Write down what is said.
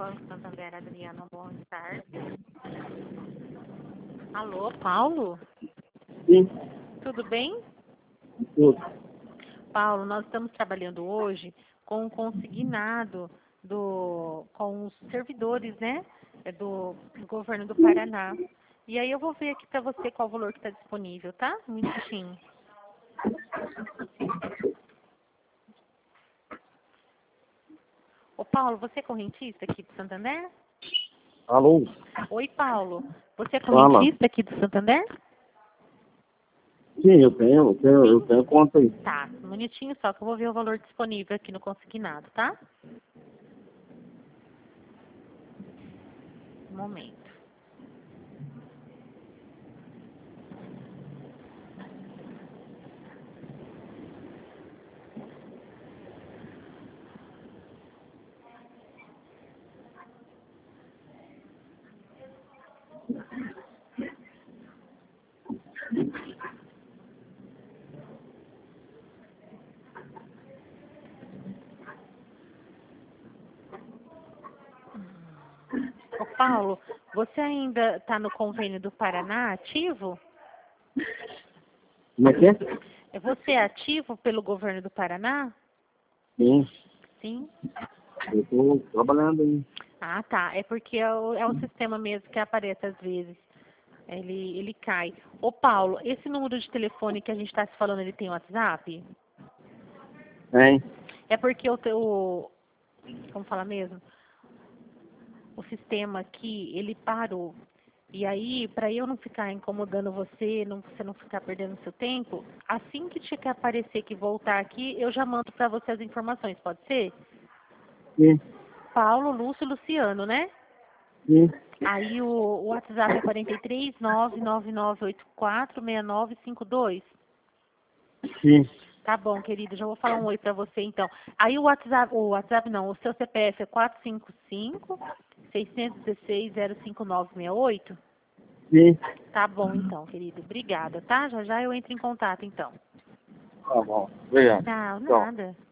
Banco Santander, Adriana, boa tarde. Alô, Paulo? Sim, Tudo bem? tudo. Paulo, nós estamos trabalhando hoje com o consignado com os servidores, né? Do governo do Paraná. E aí eu vou ver aqui para você qual o valor que está disponível, tá? Um minutinho. Ô, Paulo, você é correntista aqui do Santander? Alô? Oi, Paulo. Você é Fala. correntista aqui do Santander? Sim, eu tenho conta aí. Tá, um minutinho só que eu vou ver o valor disponível aqui no consignado, tá? Um momento. Ô, Paulo, você ainda está no convênio do Paraná ativo? Como é que é? Você é ativo pelo governo do Paraná? Sim, Sim. eu estou trabalhando aí. Ah, tá. É porque é o sistema mesmo que aparece às vezes. Ele cai. Ô, Paulo, esse número de telefone que a gente está se falando, ele tem WhatsApp? Hein? É porque como fala mesmo? O sistema aqui, ele parou. E aí, para eu não ficar incomodando você, você não ficar perdendo seu tempo, assim que tiver aparecer que voltar aqui, eu já mando para você as informações, pode ser? Sim, Paulo, Lúcio e Luciano, né? sim, Aí o WhatsApp é 43 99984 6952. sim, Tá bom, querido, já vou falar um oi pra você então. Aí o WhatsApp não, o seu CPF é 455 616 05968? sim. Tá bom então, querido. Obrigada, tá? Já já eu entro em contato então. Tá bom. Obrigado. Não, Tchau. nada.